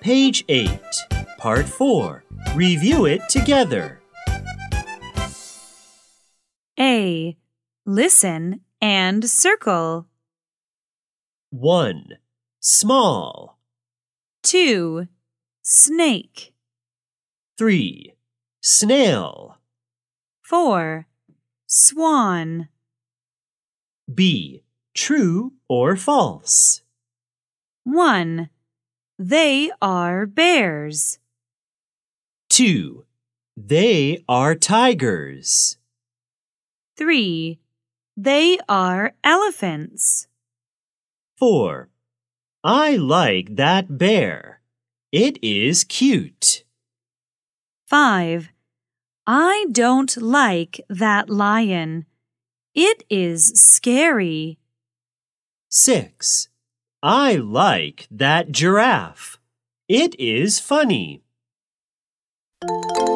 Page 8, Part 4. Review it together. A. Listen and circle. 1. Small. 2. Snake. 3. Snail. 4. Swan. B. True or false? 1. They are bears. 2. They are tigers. 3. They are elephants. 4. I like that bear. It is cute. 5. I don't like that lion. It is scary. 6. I like that giraffe. It is funny.